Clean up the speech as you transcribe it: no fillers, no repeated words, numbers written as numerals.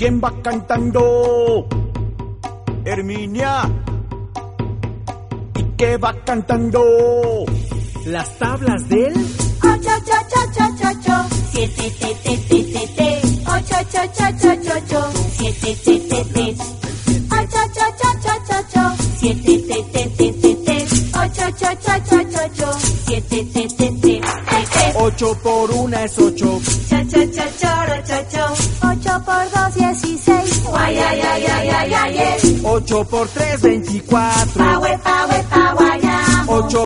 ¿Quién va cantando? Herminia. ¿Y qué va cantando? Las tablas del 8, 7, 8, 7, 7, 8 por 1 es 8. 8 por 2, 16. 8 por 3, 24. 8